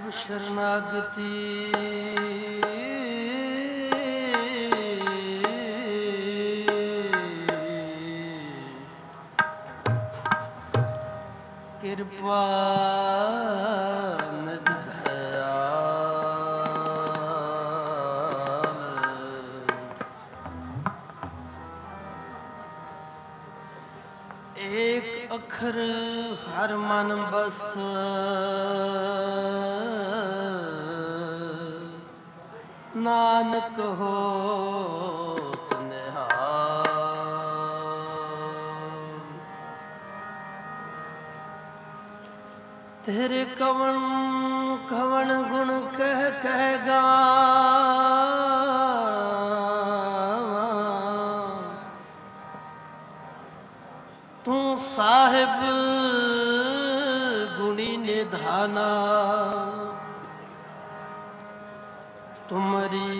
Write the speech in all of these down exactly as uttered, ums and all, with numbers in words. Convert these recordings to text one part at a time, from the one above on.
शरणागति कृपा निधि दयाल एक अखर हर मन बस्त नानक होत निहाल। तेरे कवन कवन गुण कह कह गावां, तू साहिब गुणी निधाना। तुमरी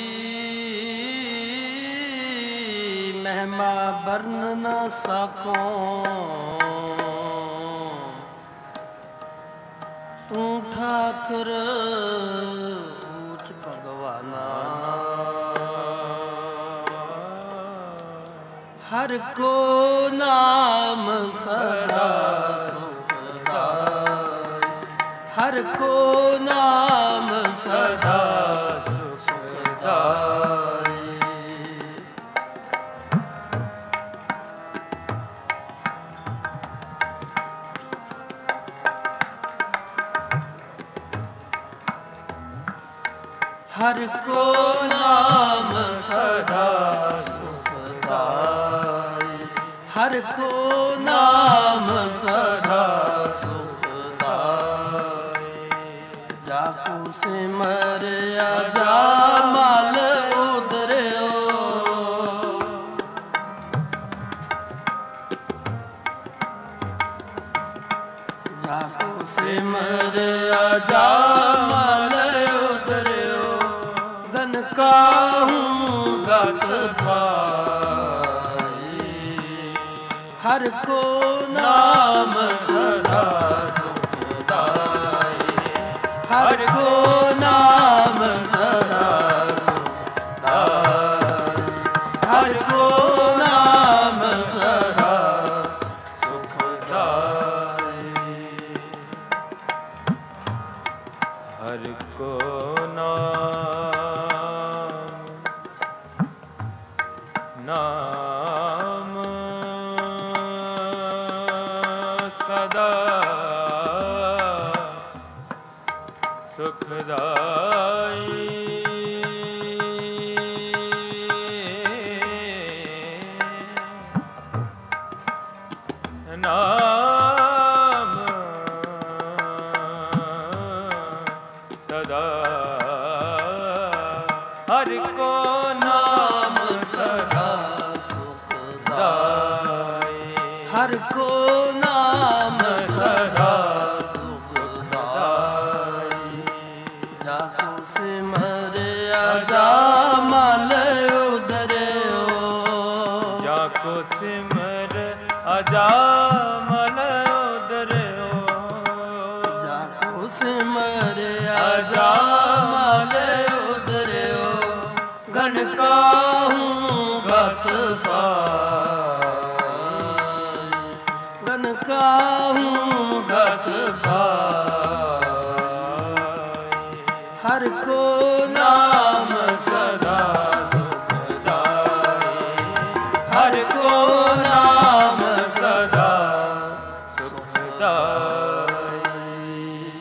महिमा बरन न सको, तू ठाकुर ऊंच भगवाना। हर को नाम सदा सुखदाई, हर को नाम सदा सुखदाई। हर को नाम सदा सुखदाई, हर को नाम सदा सुखदाई। जाको सिमर आजा मल उतरियो, जाको सिमर आजा मल उतरियो। गन काहूं गत पाई, हर को नाम सदा सुखदाई, हर को नाम सदा सुखदाई, हर को नाम सदा सुखदाई। हर को नाम नाम सदा सुखदाई। नाम सदा हर को नाम सदा सुखदाई, हर को नाम सदा सुखदाई। जाको सिमर आजा मल उतरियो, जाको सिमर आजा मल उतरियो। जाको सिमर आजा मल उतरियो। गन काहूं गत पाई, गन काहूं गत पाई। हर को नाम सदा सुखदाई, हर को नाम सदा सुखदाई।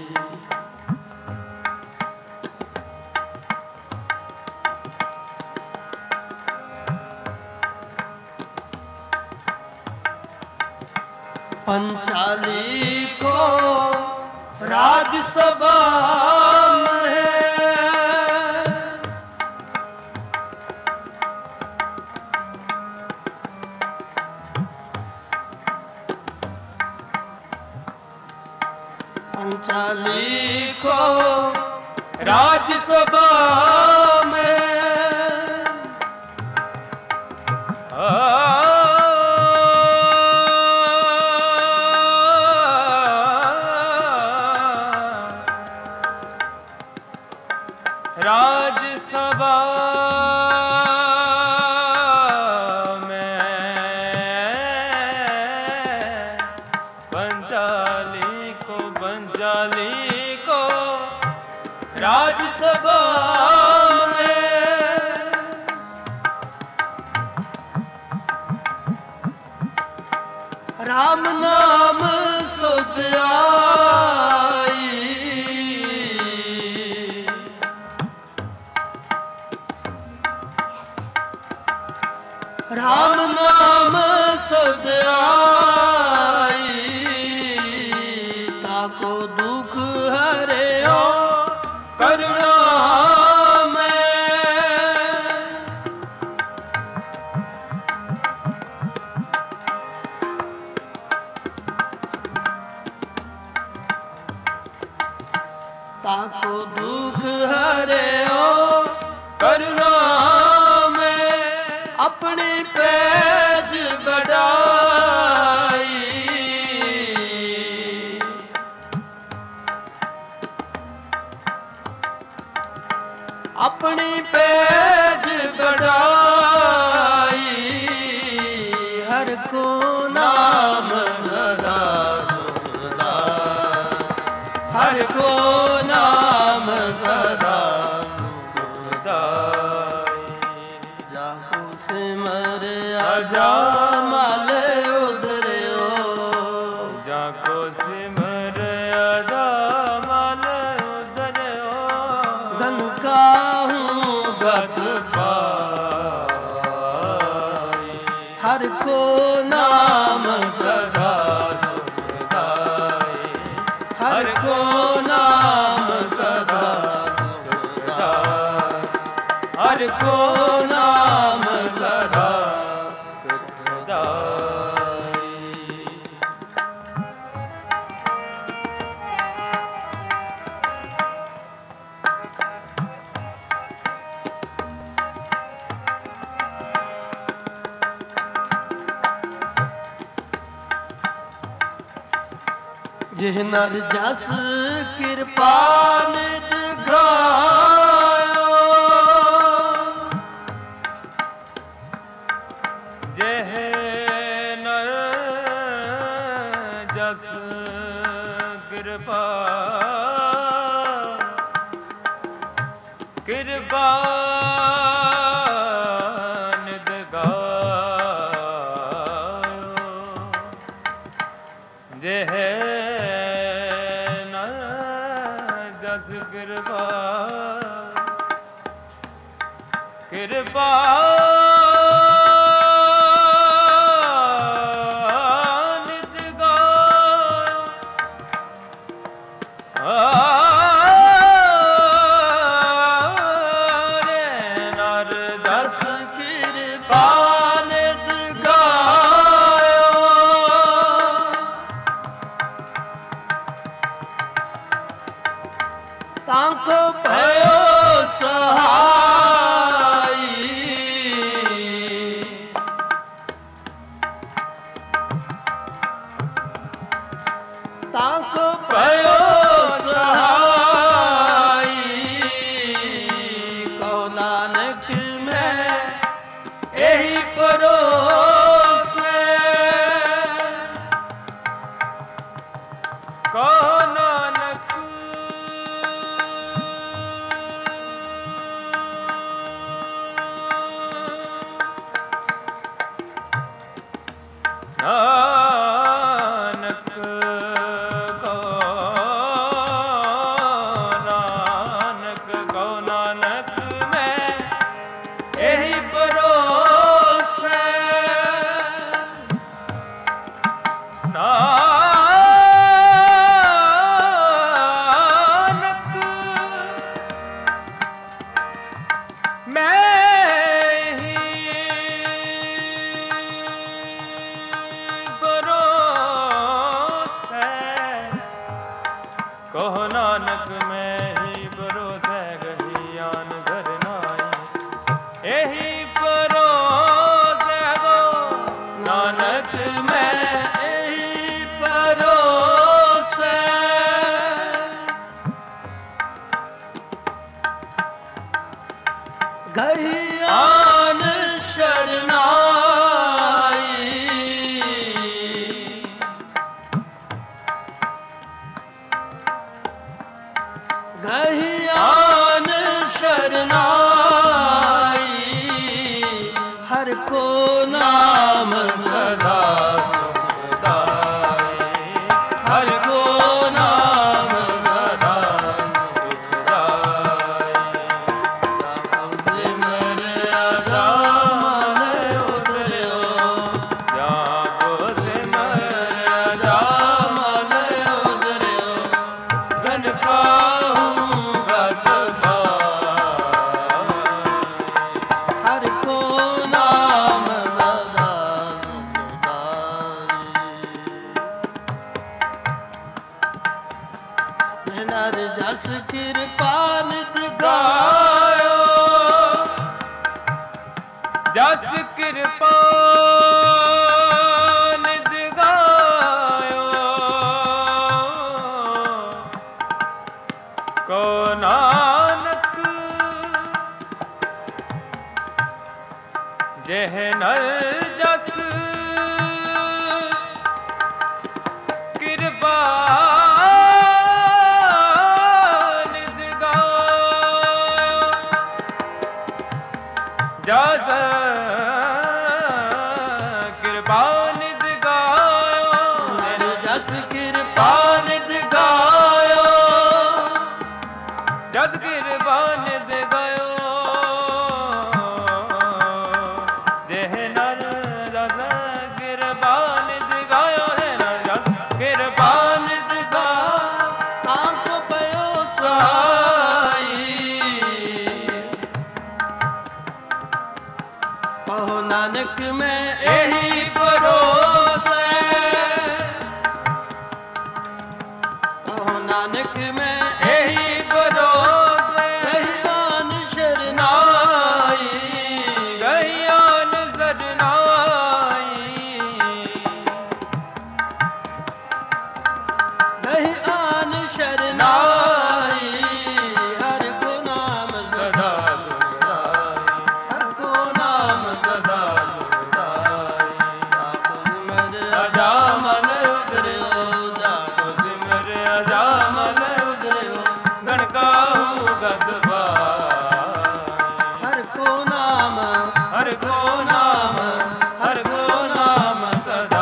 पंचाली को राजसभा में पंचाली को राजसभा में जाली को राजसभा में राम नाम सुध आई राम नाम सुध आई ताको दुख हरियो करुणा ताको दुख हरियो करुणा में अपनी पैज बढ़ाई अपनी पैज बढ़ाई हर को नाम सदा हर को नाम सदा सुखदाई जाको सिमर अजामल उधरियो जाको सिमर अजामल उधरियो धन काहूँ गत पाई हर को नाम सदा हर को नाम सदा हर को नाम सदा सुखदाई जिह नर जस कृपा नित गायो जह नर जस कृपा कृपा नित गायो जह जस कृपा कृपा नित गायो रे नर दस कृपा नित गायो ताको भयो सहाई ताको भयो सहाई कहो नानक मैं यही परोसे कहो नानक नानक को नानक को नानक मैं यही परोसे नानक मैं ही भरोसे कहो नानक मैं ही भरोसे गहियान घर नाई यही भरोसे गो नानक मैं यही परोसे गहियान शरनाई ਨਰ ਜਸ ਕਿਰਪਾ ਨਿਤ ਗਾਇਓ ਜਸ ਕਿਰਪਾ ਨਿਤ ਗਾਇਓ ਕੋ ਨਾਨਕ ਜਹ ਨਰ ਜਸ ਕਿਰਪਾ ਨਿਤ ਗਾਇਓ ਜਸ ਕਿਰਪਾ ਨਿਤ ਗਾਇਓ ਨਰ ਜਸ ਕਿਰਪਾ ਨਿਤ ਗਾਇਓ ਜਸ ਕਿਰਪਾ ਨਿਤ ਗਾਇਓ ਦੇਹ ਨਰ ਜਸ ਕਿਰਪਾ ਨਿਤ ਗਾਇਓ ਦੇਹ ਨਰ ਜਸ ਕਿਰਪਾ ਨਿਤ ਗਾਇਓ ਆਂਖ ਪਇਓ ਸਹਾਈ ਕਹੋ ਨਾਨਕ ਮੈਂ ਇਹੀ ਭਰੋਸਾ ਕਹੋ ਨਾਨਕ ਮੈਂ ਇਹੀ ਭਰੋਸੇ ਰਹਿਆਨ ਸ਼ਰਨਾਈ ਗਈਆਨ ਸਰਨਾਈ ਰਹਿਆਨ ਸ਼ਰਨਾਈ ਹਰ ਕੋ ਨਾਮ ਸਦਾ ਸਦਾ ਦੁਖਦਾਈ ਹਰ ਕੋ ਨਾਮ ਸਦਾ ਦੁਖਦਾਈ ਆਪੋ ਸਿਮਰ ਅਜਾ ਮਨ ਉਦਰਿਓ ਜਾਪੋ ਸਿਮਰ ਅਜਾ ਮਨ ਉਦਰਿਓ ਗਣ ਕਾਹੂ ਗਦ ਪਾਈ ਹਰ ਕੋ ਨਾਮ ਹਰ ਕੋ ਨਾਮ ਹਰ ਕੋ ਨਾਮ ਸਦਾ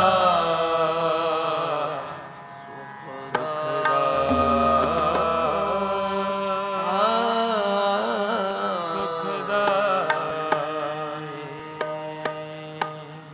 ਸੁਖਦਾਈ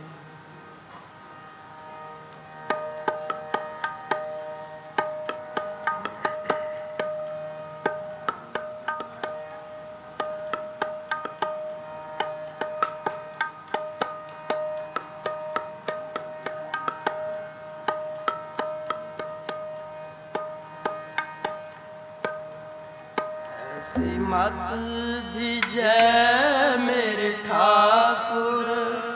ਐਸੀ ਮਤ ਦੀਜੈ ਮੇਰੇ ਠਾਕੁਰ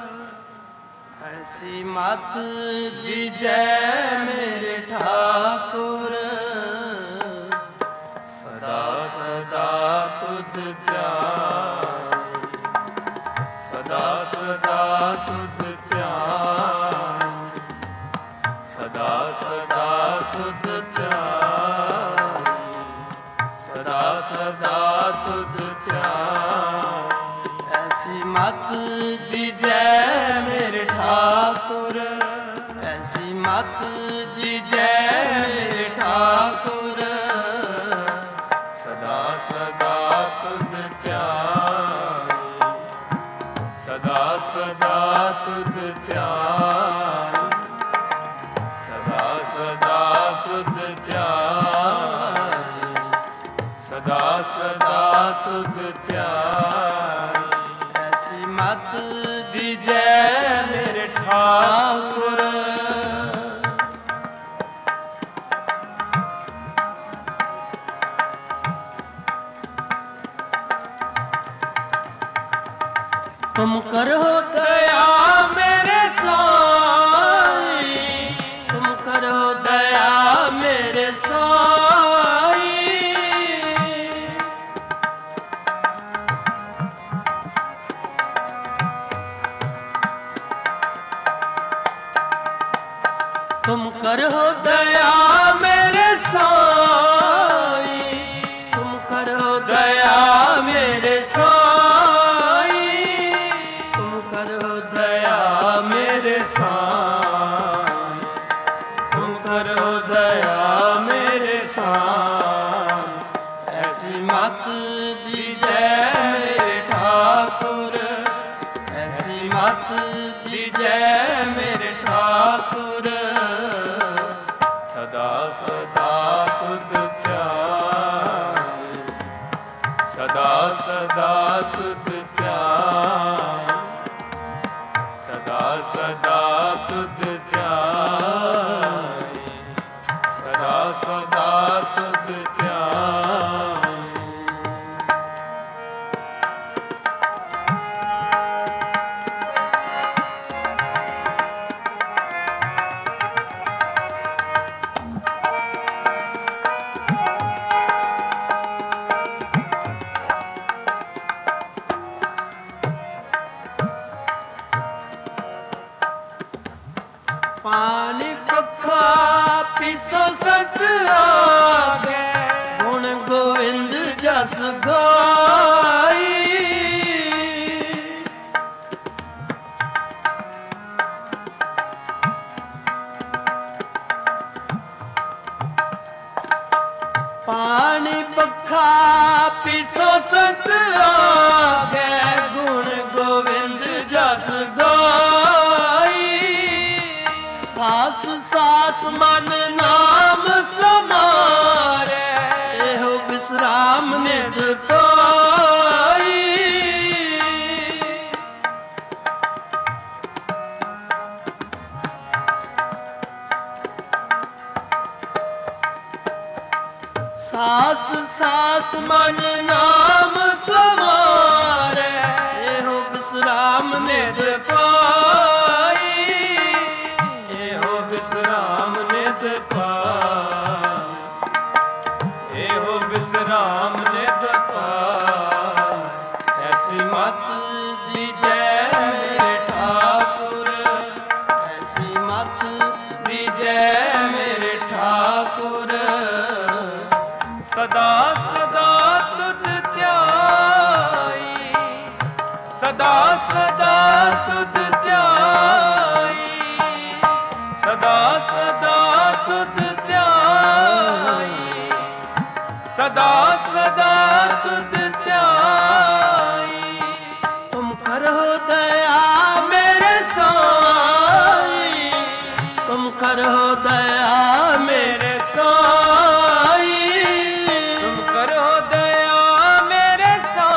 ਐਸੀ ਮਤ ਦੀਜੈ ਮੇਰੇ ਠਾਕੁਰ ਸਦਾ ਸਦਾ ਤੁਧ ਧਿਆਨ ਸਦਾ ਸਦਾ ਤੁਧ ਧਿਆਨ ਸਦਾ ਸਦਾ ਤੁਧ ਧਿਆਨ ਸਦਾ ਸਦਾ ਤੁਧ ਧਿਆਨ ਐਸੀ ਮਤ ਦੀਜੈ ਮੇਰੇ ਠਾਕੁਰ ਐਸੀ ਮਤ ਦੀਜੈ ਮੇਰੇ ਠਾਕੁਰ ਸਦਾ ਸਦਾ ਤੁਧ ਧਿਆਨ ਸਦਾ ਸਦਾ ਤੁਧ ਧਿਆਨ ਸਦਾ ਸਦਾ ਤੁਧ ਧਿਆਨ ਸਦਾ ਸਦਾ ਤੁਧ ਧਿਆਨ ਐਸੀ ਮਤ ਦੀਜੈ ਮੇਰੇ ਠਾਕੁਰ तुम करो दया मेरे साई तुम करो दया मेरे साई तुम करो दया मेरे साई तुम करो दया मेरे साई तुम करो दया मेरे साई तुम करो दया मेरे साई ऐसी मत दीजै मेरे ठाकुर ऐसी मत दीजै मेरे ठाकुर सदा सदा तुध ध्यान सदा सदा तुध ध्यान सदा सदा तुध ध्यान सदा सदा तुध ध्यान ਪਾਣੀ ਪੱਖਾ ਪੀਸੋ ਸੰਤ ਆਗੇ, ਗੁਣ ਗੋਵਿੰਦ ਜਸ ਗਾਈ। ਪਾਣੀ ਪੱਖਾ ਪੀਸੋ ਸੰਤ ਆਗੇ, ਗੁਣ ਗੋਵਿੰਦ ਜਸ ਗਾਈ। ਸਾਸ ਸਾਸ ਮਨ ਨਾਮ ਸਮਾਰੇ, ਇਹੋ ਵਿਸਰਾਮ ਨਿਤ ਪਾਈ। ਸਾਸ ਸਾਸ ਮਨ ਨਾਮ ਸਮਾਰੇ, ਇਹੋ ਵਿਸਰਾਮ ਨਿਤ ਪਾਈ। ਇਹੋ ਵਿਸਰਾਮ ਨਿਤ ਪਾਈ, ਇਹੋ ਵਿਸਰਾਮ ਨਿਤ ਪਾਈ। ਐਸੀ ਮਤ ਦੀਜੈ ਮੇਰੇ ਠਾਕੁਰ, ਐਸੀ ਮਤ ਦੀਜੈ ਮੇਰੇ ਠਾਕੁਰ। ਸਦਾ ਸਦਾ ਤੁਧ ਧਿਆਈ, ਸਦਾ ਸਦਾ ਤੁਧ ਧਿਆਈ, ਸਦਾ ਸਦਾ ਤੁਧ ਧਿਆਈ, ਸਦਾ ਸਦਾ ਤੁਧ ਧਿਆਈ। ਤੁਮ ਕਰੋ ਦਇਆ ਮੇਰੇ ਸਾਈ, ਤੁਮ ਕਰੋ ਦਇਆ ਮੇਰੇ ਸਾਈ। ਤੁਮ ਕਰੋ ਦਇਆ ਮੇਰੇ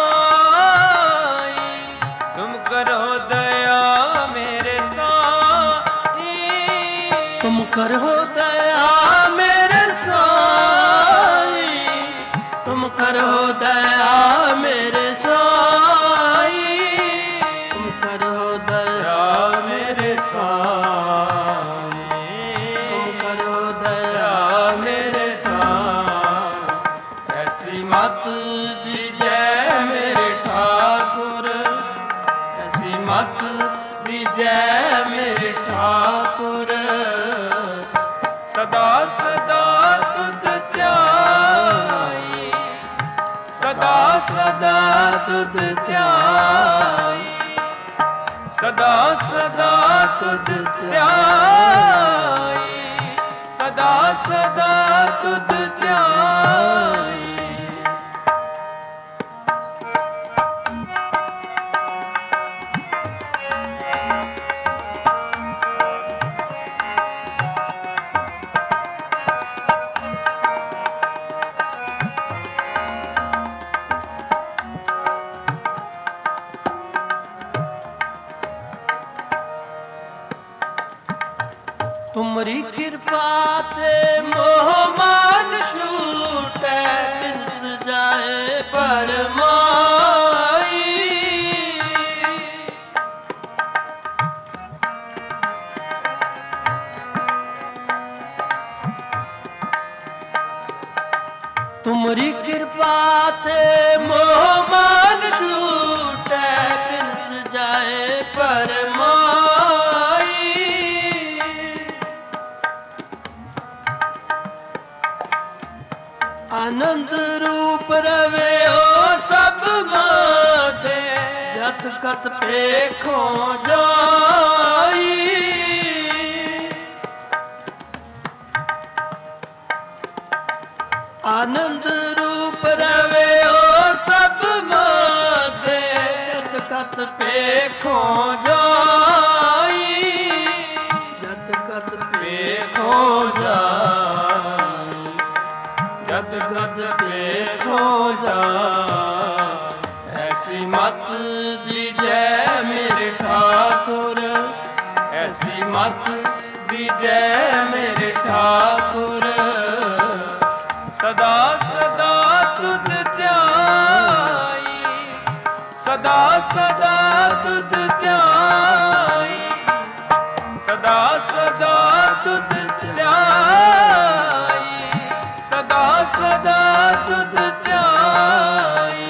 ਸਾਈ, ਤੁਮ ਕਰੋ ਦਇਆ ਮੇਰੇ ਸਾਈ। ਤੁਮ ਕਰੋ ਦਇਆ ਮੇਰੇ ਸਾਈ, ਤੁਮ ਕਰੋ ਦਇਆ ਮੇਰੇ ਸਾਈ। ਤੁਮ ਕਰੋ ਦਇਆ ਮੇਰੇ ਸਾਈ, ਤੁਮ ਕਰੋ ਦਇਆ ਮੇਰੇ ਸਾਈ। ਐਸੀ ਮਤ ਦੀਜੈ ਮੇਰੇ ਠਾਕੁਰ, ਐਸੀ ਮਤ ਦੀਜੈ ਮੇਰੇ ਠਾਕੁਰ। ਸਦਾ ਸਦਾ ਤੁਧ ਧਿਆਈ, ਸਦਾ ਸਦਾ ਤੁਧ ਧਿਆਈ, ਸਦਾ ਸਦਾ ਤੁਧ ਧਿਆਈ, ਸਦਾ ਸਦਾ ਤੁਧ ਧਿਆਈ। ਤੁਮਰੀ ਕਿਰਪਾ ਤੇ ਮੋਹ ਮਾਨ ਛੂਟੈ, ਬਿਨਸ ਜਾਏ ਪਰਮਾਈ। ਤੁਮਰੀ ਕਿਰਪਾ ਤੇ ਮੋਹ ਮਾਨ ਛੂਟੈ, ਬਿਨਸ ਜਾਏ ਪਰਮਾਈ। ਆਨੰਦ ਰੂਪ ਰਵਿਓ ਸਭ ਮਾਤੇ, ਜਤ ਕਤ ਪੇਖੋਂ ਜਾਈ। ਆਨੰਦ ਰੂਪ ਰਵਿਓ ਸਭ ਮਾਤੇ, ਜਤ ਕਤ ਪੇਖੋਂ ਜਾਈ। ਜਤ ਕਤ ਪੇਖੋਂ ਜਾਈ, ਜਤ ਗਤ ਪੇਖੋ ਜਾਇ। ਐਸੀ ਮਤ ਦੀਜੈ ਮੇਰੇ ਠਾਕੁਰ, ਐਸੀ ਮਤ ਦੀਜੈ ਮੇਰੇ ਠਾਕੁਰ। ਸਦਾ ਸਦਾ ਤੁਧ ਧਿਆਈ, ਸਦਾ ਸਦਾ ਤੁਧ ਧਿਆਈ, ਸਦਾ ਸਦਾ ਤੁਧ ਧਿਆਈ, ਸਦਾ ਸਦਾ ਤੁਧ ਧਿਆਈ।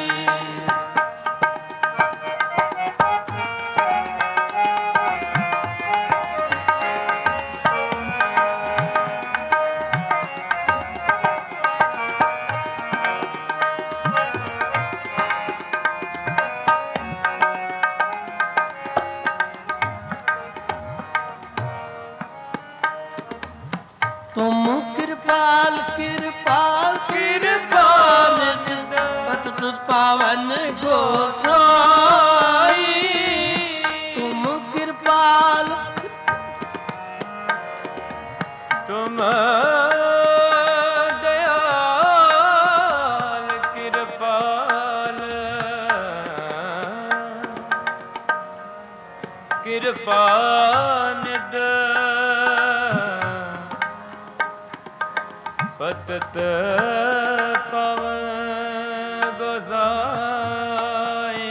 ਤੁਮ ਕਿਰਪਾਲ ਕਿਰਪਾਲ ਕਿਰਪਾਲ ਪਤਿਤ ਪਾਵਨ ਗੋਸਾਈ ਤੁਮ ਕਿਰਪਾਲ ਤੁਮ ਦਇਆਲ ਕਿਰਪਾਲ ਕਿਰਪਾ ਨਿਧ ਪਤਿਤ ਪਾਵਨ ਗੋਸਾਈ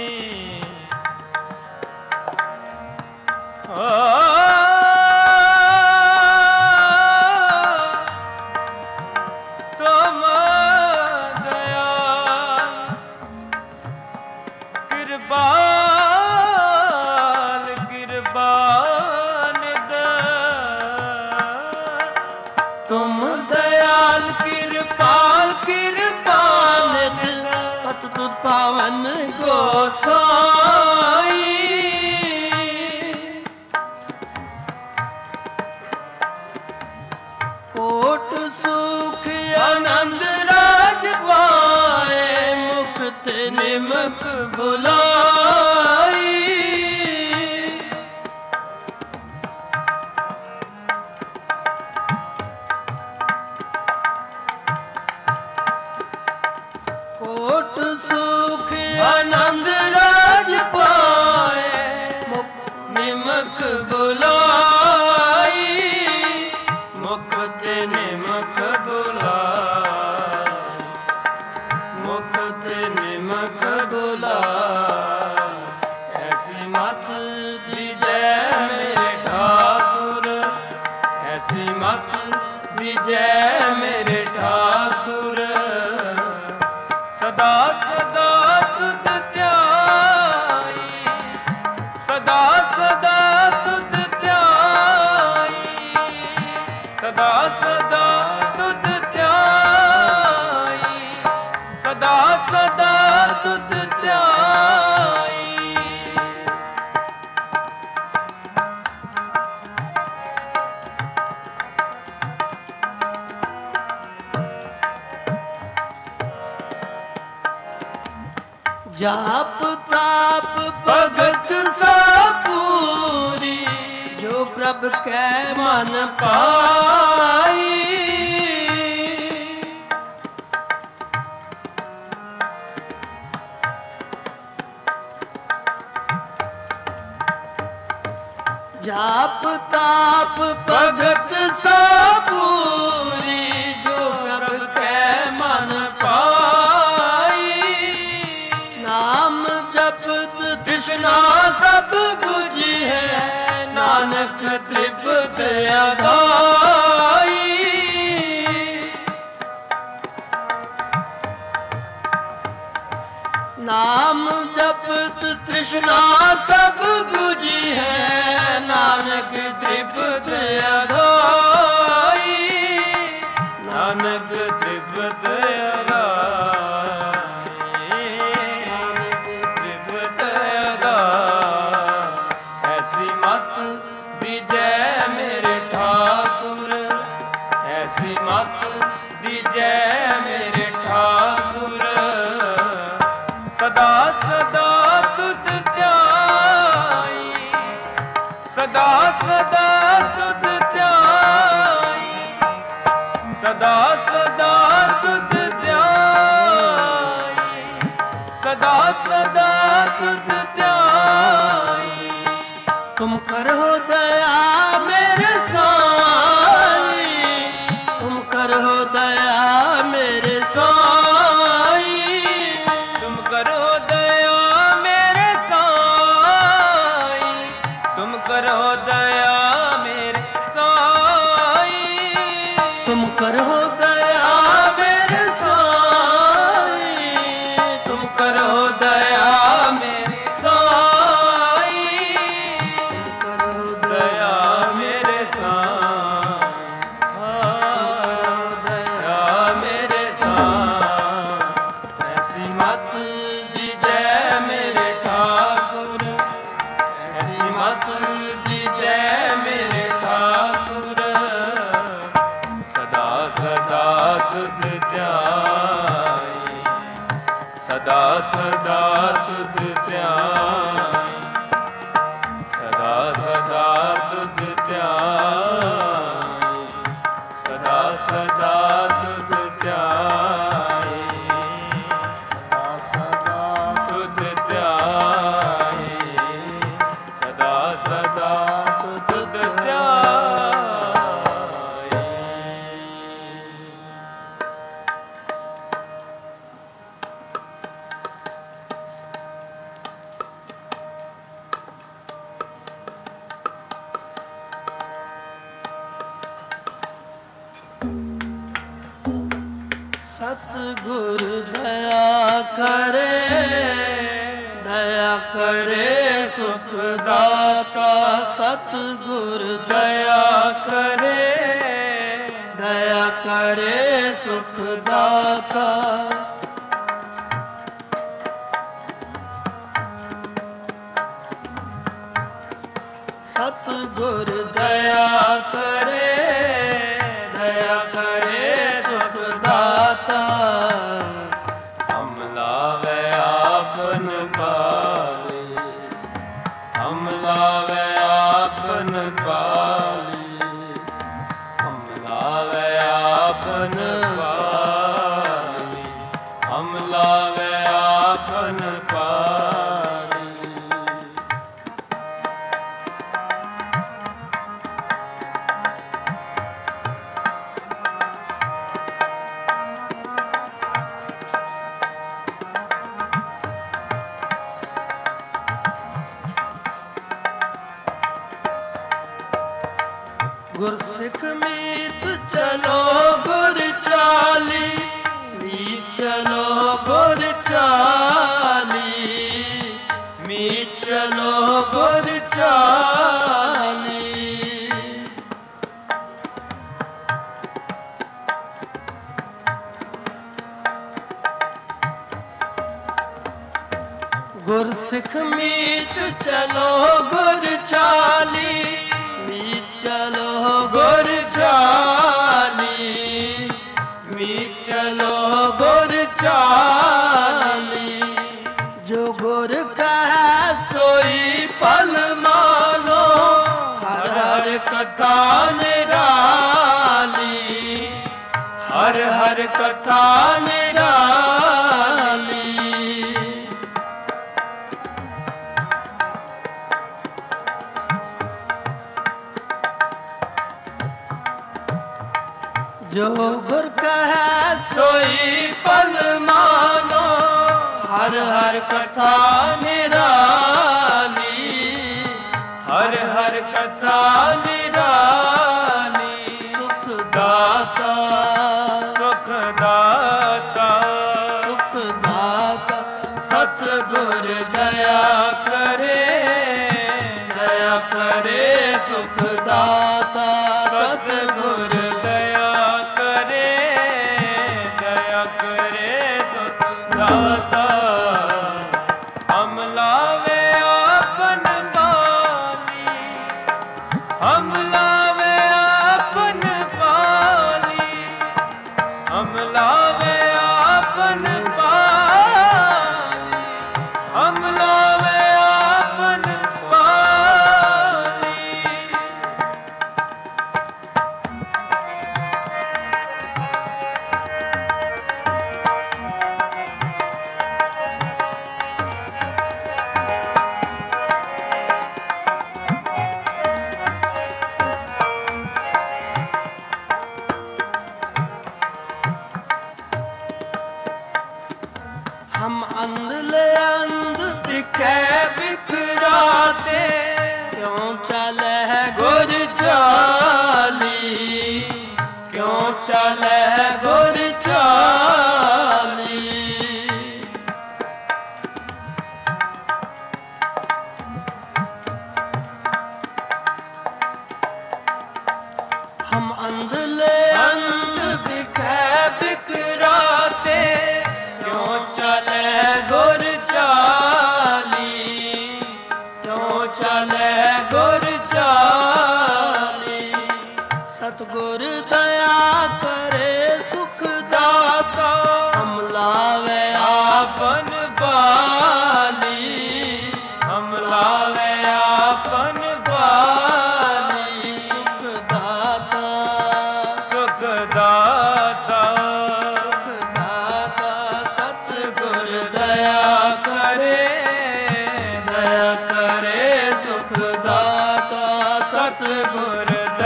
ਤੁਮ ਦਇਆਲ ਕਿਰਪਾਲ ਕਿਰਪਾ ਨਿਧ ਤੁਮ ਦਇਆਲ ਕਿਰਪਾਲ ਕਿਰਪਾਲ ਪਤਿਤ ਪਾਵਨ ਗੋਸਾਈ ਕੋਟ ਸੁਖ ਆਨੰਦ ਰਾਜ ਪਾਏ ਮੁਕਤ ਨਿਮਕ ਬੁਲਾਈ ਕੋਟ ਸੁਖ ਆਨੰਦ ਰਾਜ ਪਾਏ ਮੁਕਤ ਨਿਮਕ ਬੁਲਾਈ ਮੁਕਤ ਨਿਮਕ ਬੁਲਾਈ ਮੁਕਤ ਨਿਮਕ ਬੁਲਾਈ ਐਸੀ ਮਤ ਦੀਜੈ ਮੇਰੇ ਠਾਕੁਰ ਐਸੀ ਮਤ ਦੀਜੈ ਮੇਰੇ ਠਾਕੁਰ ਸਦਾ ਸਦਾ ਤੁਧ ਧਿਆਈ ਸਦਾ ਸਦਾ ਤੁਧ ਧਿਆਈ ਸਦਾ ਸਦਾ ਤੁਧ ਧਿਆਈ ਸਦਾ ਸਦਾ ਤੁਧ ਧਿਆਈ ਜਾਪ ਤਾਪ ਭਗਤ ਸਾਪੂਰੀ ਜੋ ਪ੍ਰਭ ਕੈ ਮਨ ਪਾਈ ਜਾਪ ਤਾਪ ਭਗਤ ਸਾਪੂਰੀ ਜੋ ਪ੍ਰਭ ਕੈ ਮਨ ਪਾਈ ਨਾਮ ਜਪਤ ਤ੍ਰਿਸ਼ਨਾ ਸਭ ਬੁਝੀ ਹੈ ਨਾਨਕ ਤ੍ਰਿਪਤ ਅਗਾਈ ਨਾਮ ਜਪਤ ਤ੍ਰਿਸ਼ਨਾ ਸਭ ਬੁਝੀ ਹੈ ਨਾਨਕ ਤ੍ਰਿਪਤ ਅਗਾਈ ਨਾਨਕ ਤ੍ਰਿਪਤ ਅਗਾਈ ਨਾਨਕ ਤ੍ਰਿਪਤ ਅਗਾਈ ਐਸੀ ਮਤ ਦੀਜੈ ਮੇਰੇ ਠਾਕੁਰ ਐਸੀ ਮਤ ਦੀਜੈ ਮੇਰੇ ਠਾਕੁਰ ਸਦਾ ਸਦਾ ਤੁਧ ਧਿਆਈ ਸਦਾ ਸਦਾ ਤੁਧ ਧਿਆਈ ਸਦਾ ਸਦਾ ਤੁਧ ਧਿਆਈ ਸਦਾ ਸਦਾ ਤੁਧ ਧਿਆਈ ਤੁਮ ਕਰੋ ਦਇਆ ਮੇਰੇ ਸਾਈ ਤੁਮ ਕਰੋ ਦਇਆ ਮੇਰੇ ਸਾਈ ਤੁਮ ਕਰੋ ਦਇਆ ਮੇਰੇ ਸਾਈ ਤੁਮ ਕਰੋ ਦਇਆ ਮੇਰੇ ਸਾਈ ਤੁਮ ਕਰੋ ਦਇਆ ਮੇਰੇ ਸਾਈ ਤੁਮ ਕਰੋ ਦਇਆ ਮੇਰੇ ਸਾਈ ਤੁਮ ਕਰੋ ਦਇਆ ਮੇਰੇ ਸਾਈ ਦਇਆ ਮੇਰੇ ਸਾਈ ਐਸੀ ਮਤ ਦੀਜੈ ਮੇਰੇ ਠਾਕੁਰ ਐਸੀ ਮਤ ਦੀਜੈ ਮੇਰੇ ਠਾਕੁਰ ਸਦਾ ਤੁਧ ਧਿਆਈ, ਸਦਾ ਸਦਾ ਤੁਧ ਧਿਆਈ, ਸਦਾ ਸਦਾ ਤੁਧ ਧਿਆਈ, ਸਦਾ ਸਦਾ ਤੁਧ ਧਿਆਈ, ਸਦਾ ਸਦਾ ਤੁਧ ਧਿਆਈ। ਸਤਿਗੁਰ ਦਇਆ ਕਰੇ, ਦਇਆ ਕਰੇ ਸੁਖ ਦਾਤਾ। ਸਤਿਗੁਰ ਦਇਆ ਕਰੇ, ਦਇਆ ਕਰੇ ਸੁਖ ਦਾਤਾ। ਸਤਿਗੁਰ ਦਇਆ ਕਰੇ, ਦਇਆ ਕਰੇ ਸੁਖ ਦਾਤਾ। ਹਮ ਲਾਵੇ ਆਪਨ ਪਾਲੀ, ਹਮ ਲਾਵੇ ਆਪਨ ਪਾਲੀ, ਹਮ ਲਾਵੇ ਆਪਨ ਪਾਲੀ, ਹਮ ਲਾਵੇ ਆਪਨ ਪਾਲੀ। ਗੁਰਸਿੱਖ ਮੀਤ ਚਲੋ ਗੁਰ ਚਾਲੀ, ਮੀਤ ਚਲੋ ਗੁਰ ਚਾਲੀ, ਮੀਤ ਚਲੋ ਗੁਰ ਚਾਲੀ। ਗੁਰਸਿੱਖ ਮੀਤ ਚਲੋ ਗੁਰ ਚਾਲੀ, ਮੀਤ ਚਲੋ ਗੁਰ ਚਾਲੀ, ਮੀਤ ਚਲੋ ਗੁਰ ਚਾਲੀ। ਜੋ ਗੁਰ ਕਹੈ ਸੋਈ ਪਲ ਮਾਨੋ, ਹਰ ਹਰ ਕਥਾ ਨਿਰਾਲੀ, ਹਰ ਹਰ ਕਥਾ ਨਿਰਾਲੀ। ਜੋ ਗੁਰ ਕਹੈ ਸੋਈ ਪਲ ਮਾਨੋ, ਹਰ ਹਰ ਕਥਾ ਨਿਰਾਲੀ, ਹਰ ਹਰ ਕਥਾ ਨਿਰਾਲੀ। ਸੁਖ ਦਾਤਾ, ਸੁਖ ਦਾਤਾ, ਸੁਖ ਦਾਤਾ। ਸਤਿਗੁਰ ਦਇਆ ਕਰੇ, ਦਇਆ ਕਰੇ ਸੁਖ ਦਾਤਾ। ਸਤਿਗੁਰ ਦਇਆ ਕਰੇ, ਦਇਆ ਕਰੇ ਸੁਖ ਦਾਤਾ। ਹਮ ਲਾਵੇ ਆਪਨ ਪਾਲੀ, ਹਮ ਲਾਵੇ ਆਪਨ ਪਾਲੀ, ਹਮ ਲਾਵੇ ਆਪਨ ਪਾਲੀ, ਹਮ ਲਾਵੇ ਆਪਨ ਪਾਲੀ। हम अंधले अंध बिखे बिखराते, क्यों चले है गुर चाली, क्यों चले है गुर चाली। हम अंधले अंध बिखे बिखराते, क्यों चले गुर चाली, क्यों चले गुर चाली। सतगुर दया करे सुख दाता, हम लावे आपन बा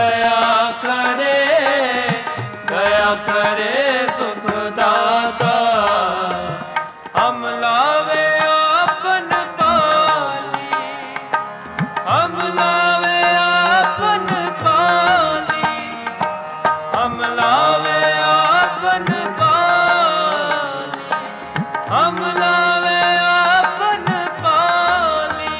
दया करे, दया करे सुख दाता। हम लावे आपन पाली, हम लावे आपन पाली, हम लावे आपन पाली, हम लावे आपन पाली।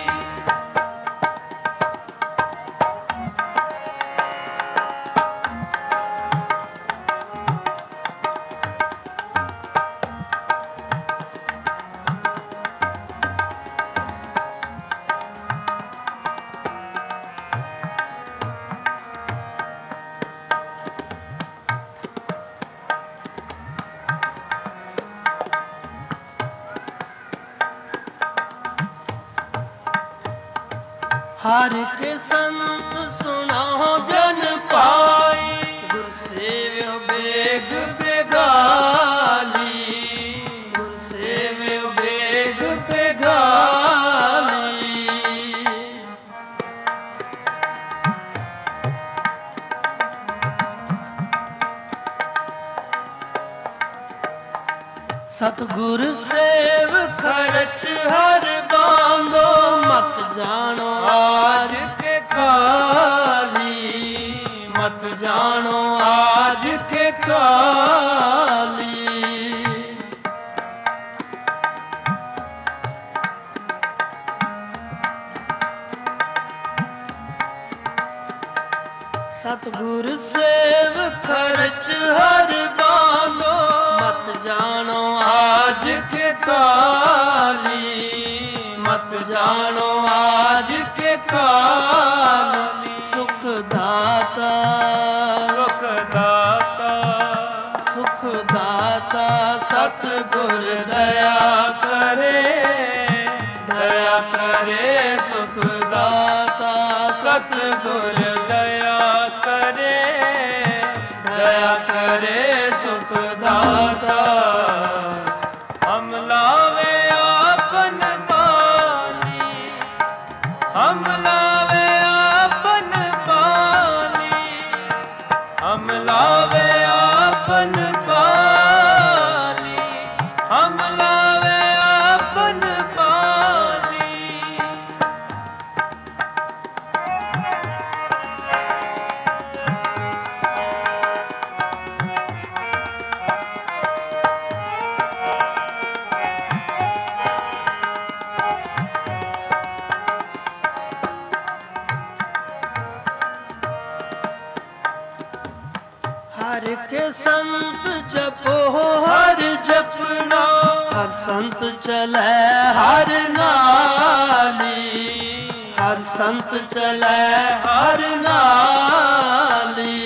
हर के संत सुनाओ जन पाई, गुर सेव्यो बेग बेगाली, गुर सेव्यो बेग बेगाली। सतगुर सेव खर्च हर बांधो, मत जानो आज के काली, मत जानो आज के काली। सतगुर सेव खर्च हर बांधो, मत जानो आज के काली, मत जानो आज के काली। सुख दाता, सुख दाता, सुख दाता सतगुर दया करे, दया करे सुख दाता। सतगुर दया करे, दया करे सुख दाता। हम लावे आपन पानी, हम लावे आपन पानी, हम लावे आपन पानी, हम लावे आपन पानी। हर के संत जपो हर जपना, हर संत चले हर नाली, हर संत चले हर नाली।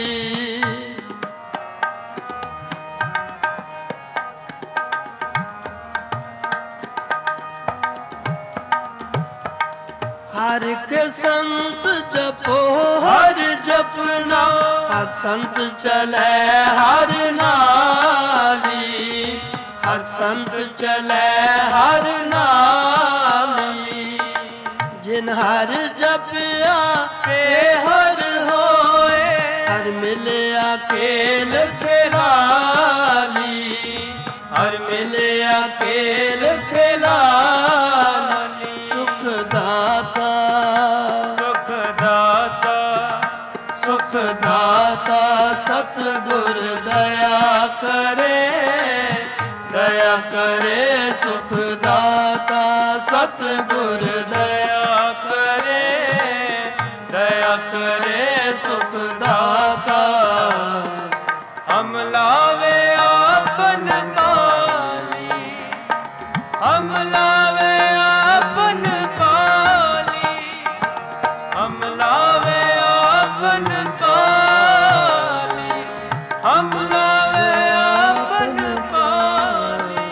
हर के संत जपो हर जपना, हर संत चले हर नाली, हर संत चले हर नाली। जिन हर जपया से हर होए, हर मिलया खेल खेलाली, हर मिलया खेल खेलाली। सुख दाता, सुख दाता, सुख दाता सतगुर दया करे, दया करे सुख दाता। सतगुर दया करे, दया करे सुख दाता। हम लावे आपन पानी, हम लावे आपन पानी, हम लावे आपन पानी, हम लावे आपन पानी।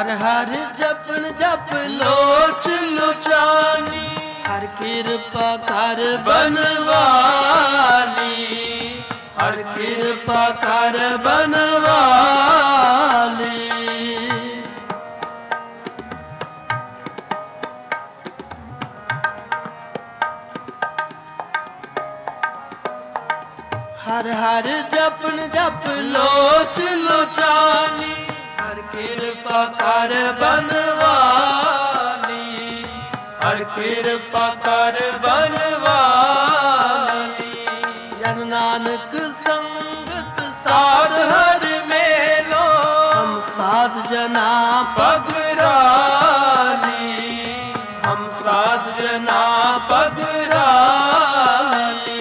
हर हर जपन जप लोच लोचानी, हर कृपा कर बनवाली, हर कृपा कर बनवाली। हर हर जपन जप लोच लोचानी, हर कृपा कर बनवाली, हर कृपा कर बनवाली। जन नानक संगत साध हर मेलो, हम साध जना पगराली, हम साध जना पगराली।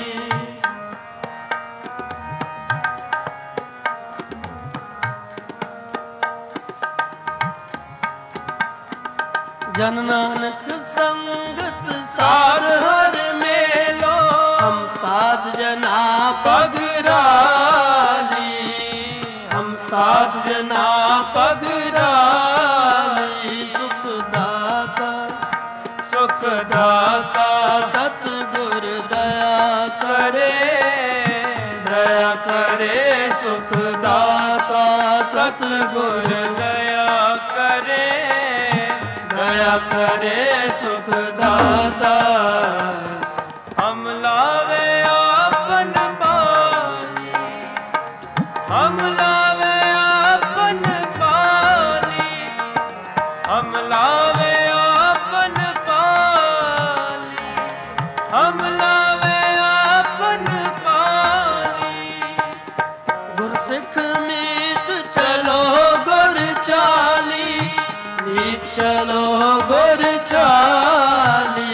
जन नानक संगत साध हर मेलो, हम साध जना पगराली, हम साध जना पगराली। सुख दाता सुख दाता सतगुर दया करे, दया करे सुख दाता सतगुर दया करे, दया करे सुख दाता। हम लावे आपन पानी, हम लावे आपन पानी, हम लावे आपन पानी, हम लावे आपन पानी। गुरसिख मीत चलो गुर चाली, मीत चलो गुर चाली,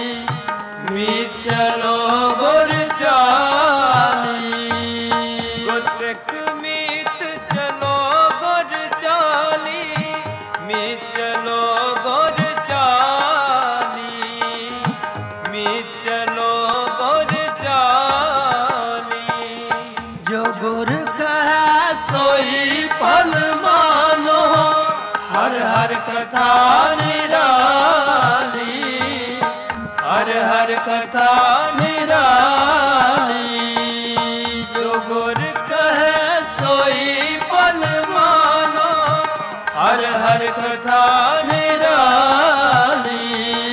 मीत चलो गुर चाली। गुरसिख मीत चलो गुर चाली, मीत चलो गुर चाली, मीत चलो गुर चाली। जो गुर कहे सोई फल मानो, हर हर कथा निराली, हर हर कथा निराली। जो गुर कहे सोई फल मानो, हर हर कथा निराली,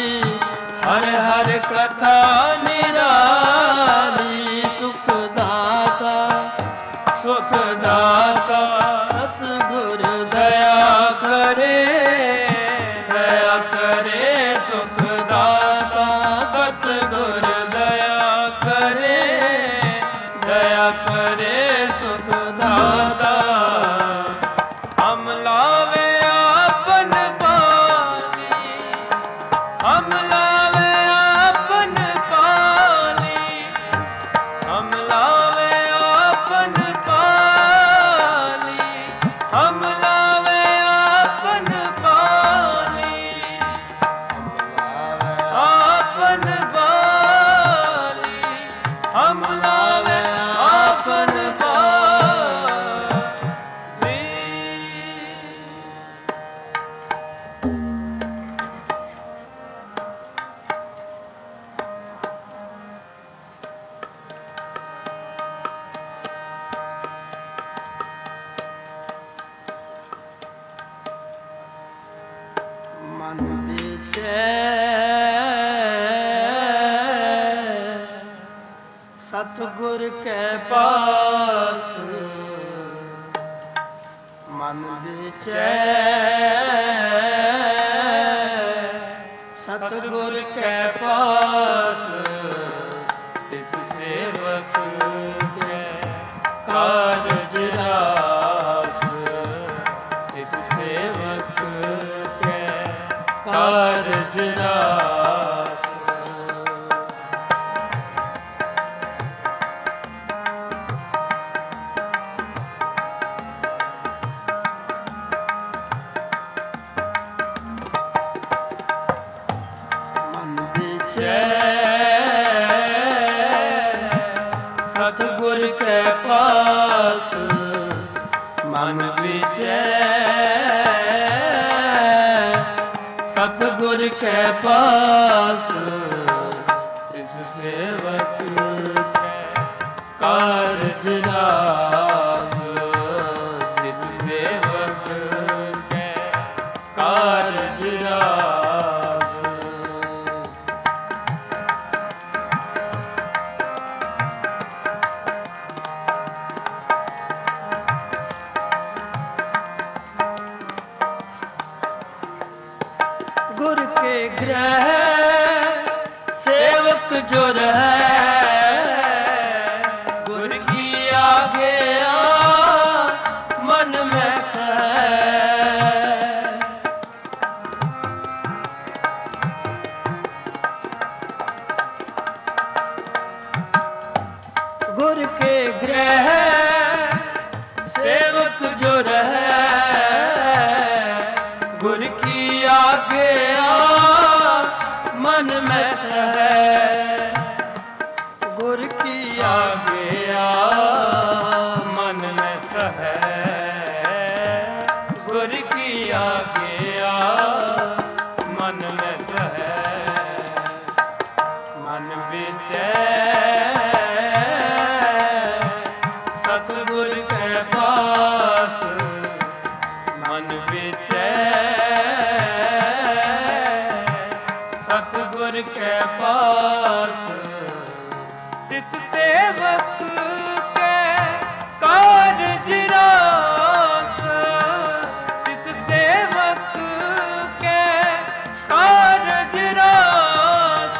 हर हर कथा निराली। सुख दाता सुख दाता सतगुर दया करे, दया करे सुख दाता सतगुर दया करे, दया करे सुख दाता। हम लावे आपन पानी, हम लावे आपन पानी, हम लावे आपन पानी, हम लावे आपन पानी, आपन पानी, हम लावे आपन पानी। मन विचै सतगुर के पास, मन विचै सतगुर के पास। इस सेवक के कारज रास, इस सेवक के कारज रास। मन विचै सतगुर के पास, मन विचै कै पास तिस सेवक कै कारज रास तिस सेवक कै कारज रास। गुर के ग्रह सेवक जो रहे गुर की आज्ञा मन में सहे। गुर के ग्रह सेवक जो रहे गुर की आज्ञा मन में सहे। गुर की आज्ञा मन में सहे। गुर की आज्ञा मन में सहे। मन विचै सतगुर के पास मन विचै सतगुर के पास तिस सेवक के कारज रास तिस सेवक के कारज रास।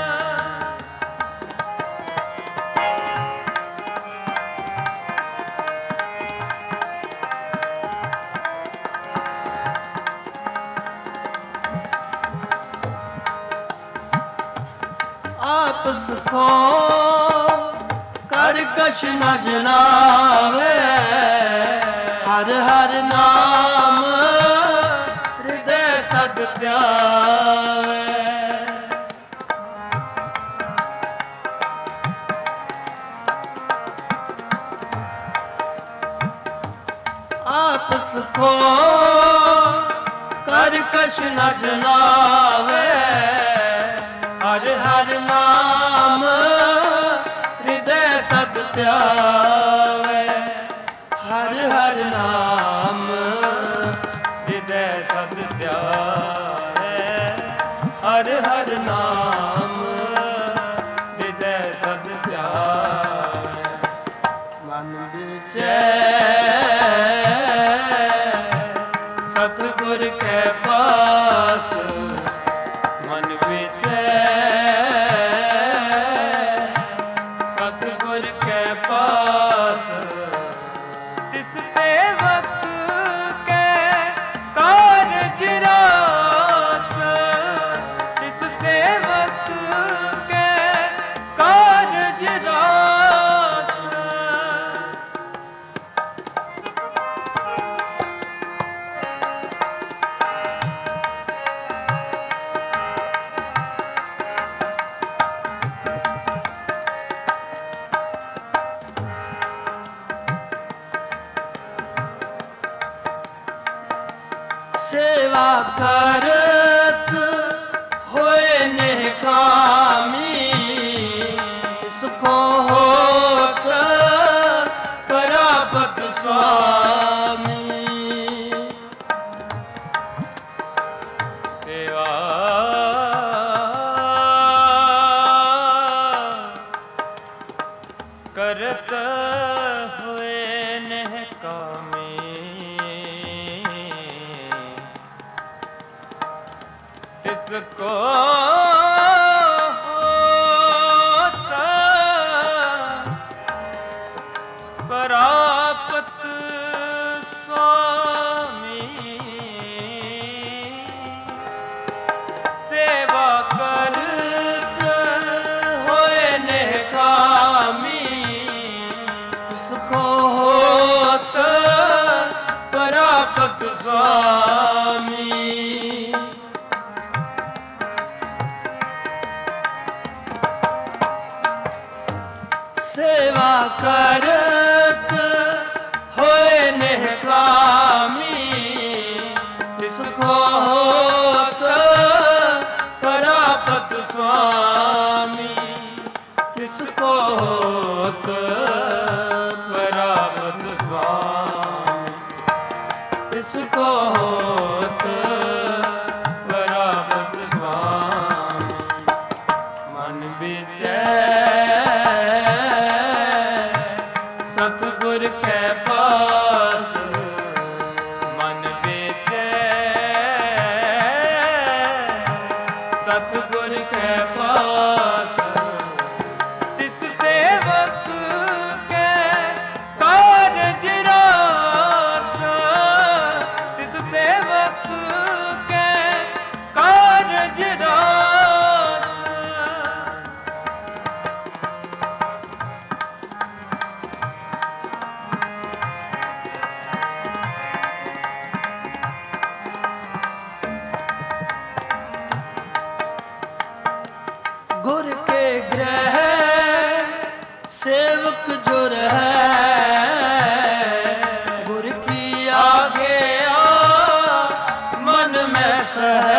आपस को कर कछ न जनावे हर हर नाम हृदय सद ध्यावे। आपस को कर कछ न जनावे हर हर नाम हृदय सद ध्यावे। हर हर नाम हृदय सद ध्यावे। हर हर नाम हृदय सद ध्यावे। मन विचै सतगुर के पास मन विचै सतगुर के पास तिस सेवक के कारज रास तिस सेवक के कारज रास। सेवा करत होए निकामी इसको होत परापत स्वामी। सेवा करत हुए निकामी तिसको होता परापत स्वामी। सेवा करत होए निकामी तिसको होता परापत स्वामी। सेवा करत होए निकामी तिसको होत स्वामी तिसको होत परापत स्वामी तिसको होत परापत स्वामी मन विचै सतगुर कै पास मन विचै सतगुर कै पास तिस सेवक कै कारज रास तिस सेवक कै कारज रास गुर के ग्रह सेवक जुर है गुर की आगे आ मन में सह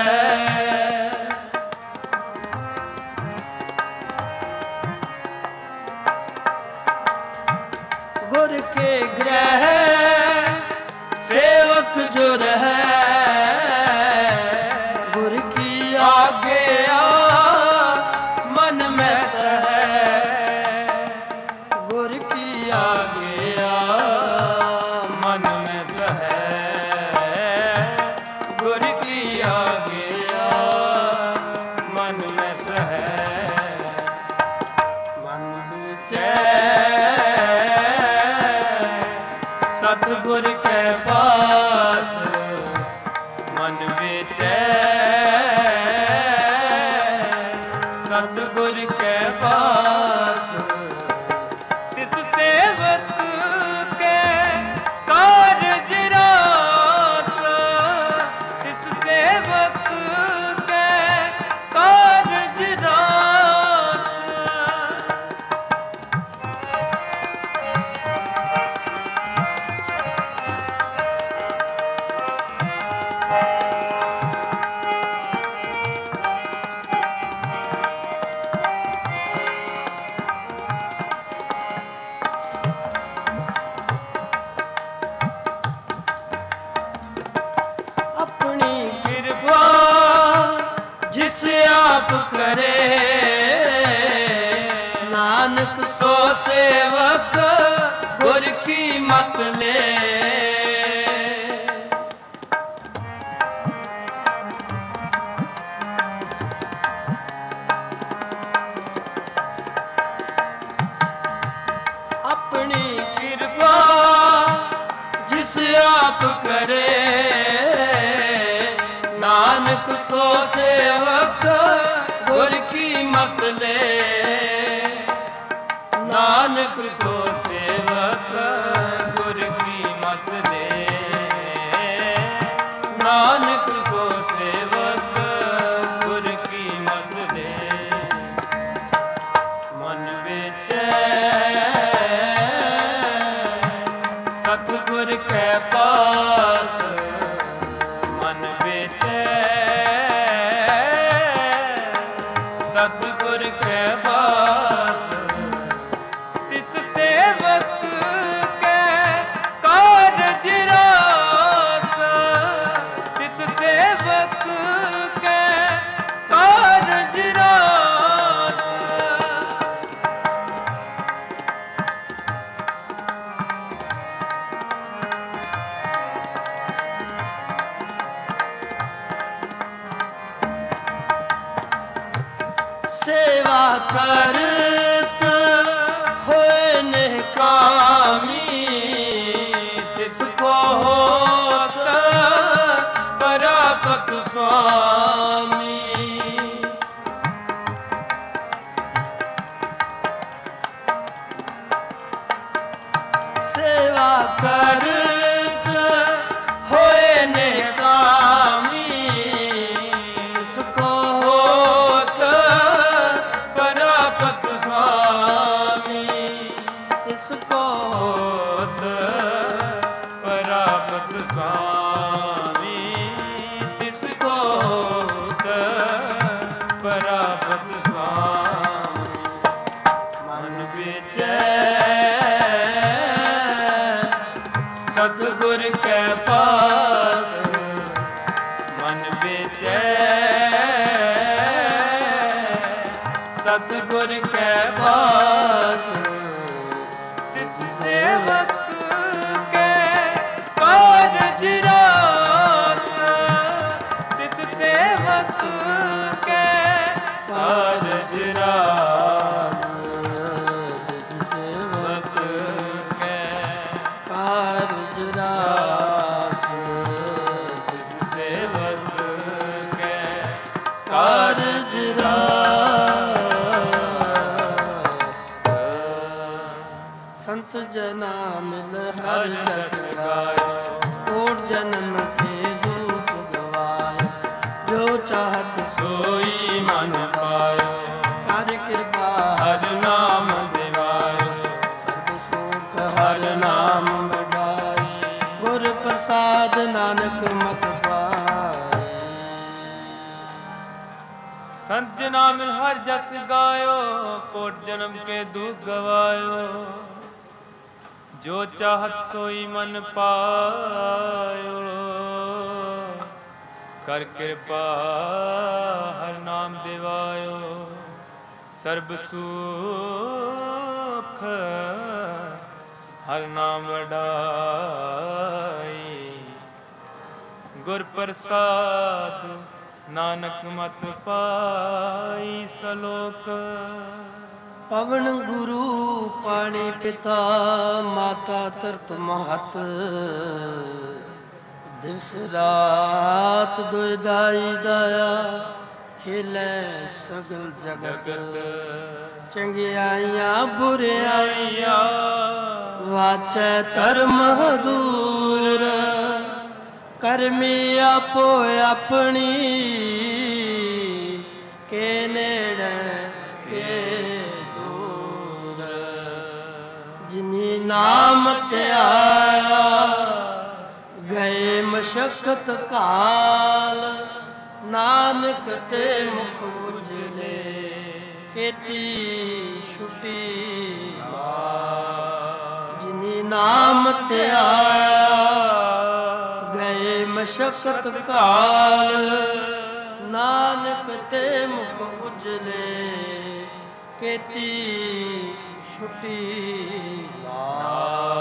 गुर के ग्रह सेवक जुर है गुर की आगे गुर की आज्ञा मन में सह गुर की आज्ञा मन में सह मन विचै सतगुर के पास मन विचै सतगुर के पास तिस सेवक के कारज रास तिस सेवक के कारज रास अपनी कृपा जिस आप करे नानक सो सेवक गुर की मत ले अपनी कृपा जिस आप करे नानक सो सेवक गुर की मत ले नानक सो सेवक गुर की मत ले नानक सो सेवक गुर की मत ले मन विचै सतगुर कै पास मन विचै सतगुर कै पास तिस सेवक कै कारज रास तिस सेवक कै कारज रास सेवा करत होए निकामी तिसको होत परापत स्वामी सेवा करत होए निकामी तिसको होत परापत स्वामी तिसको होत परापत स्वामी तिसको होत ਸਤਿਗੁਰ ਕੈ ਪਾਸ ਮਨ ਵਿਚੈ ਸਤਿਗੁਰ ਕੈ ਪਾਸ ਤਿਸ ਸੇਵਕ ਕੈ ਕਾਰਜ ਰਾਸ ਤਿਸ ਸੇਵਕ ਕੈ ਕਾਰਜ ਰਾਸ ਤਿਸ ਸੇਵਕ ਕੈ ਕਾਰਜ ਰਾਸ ਤਿਸ ਸੇਵਕ ਕੈ ਕਾਰਜ ਰਾਸ। ਸੰਤ ਜਨਾ ਮਿਲ ਹਰ ਜਸ ਗਾਇ ਕੋਟ ਜਨਮ ਕੇ ਦੁਖ ਗਵਾਇ ਜੋ ਚਾਹਤ ਸੋਈ ਮਨ ਪਾਇਓ ਹਰ ਕਿਰਪਾ ਹਰ ਨਾਮ ਦਿਵਾਇਓ ਸਭ ਸੁਖ ਹਰ ਨਾਮ ਵਡਾਈ ਗੁਰ ਪ੍ਰਸਾਦ ਨਾਨਕ ਮਤ ਪਾਈ। ਸੰਤ ਜਨਾ ਮਿਲ ਹਰ ਜਸ ਗਾਇਓ ਕੋਟ ਜਨਮ ਕੇ ਦੁਖ ਗਵਾਇਓ ਜੋ ਚਾਹਤ ਸੋਈ ਮਨ ਪਾਇਓ ਕਰ ਕਿਰਪਾ ਹਰ ਨਾਮ ਦਿਵਾਇਓ ਸਰਬ ਸੁਖ ਹਰ ਨਾਮ ਵਡਾਈ ਗੁਰ ਪ੍ਰਸਾਦ ਨਾਨਕ ਮਤ ਪਾਈ ਸਲੋਕ। ਪਵਨ ਗੁਰੂ ਪਾਣੀ ਪਿਤਾ ਮਾਤਾ ਧਰਤ ਮਹਤ ਦਿਵਸ ਰਾਤ ਦੁਇ ਦਾਈ ਦਾਇਆ ਖੇਲੇ ਸਗਲ ਜਗਤ ਚੰਗਿਆਈਆਂ ਬੁਰਿਆਈਆਂ ਵਾਚੈ ਧਰਮ ਹਦੂਰ ਕਰਮੀ ਆਪੋ ਆਪਣੀ ਕੇ ਨੇੜੇ ਕੇ ਦੂਰ ਜਿਨੀ ਨਾਮ ਧਿਆਇਆ ਗਏ ਮਸ਼ਕਤ ਕਾਲ ਨਾਨਕ ਤੇ ਮੁਖ ਉਜਲੇ ਕੀਤੀ ਛੁਟੀ ਜਿਨੀ ਨਾਮ ਧਿਆਇਆ ਗਏ ਮਸ਼ਕਤ ਕਾਲ ਨਾਨਕ ਤੇ ਮੁਖ ਉਜਲੇ ਕੀਤੀ ਛੁਟੀ ਲਾ।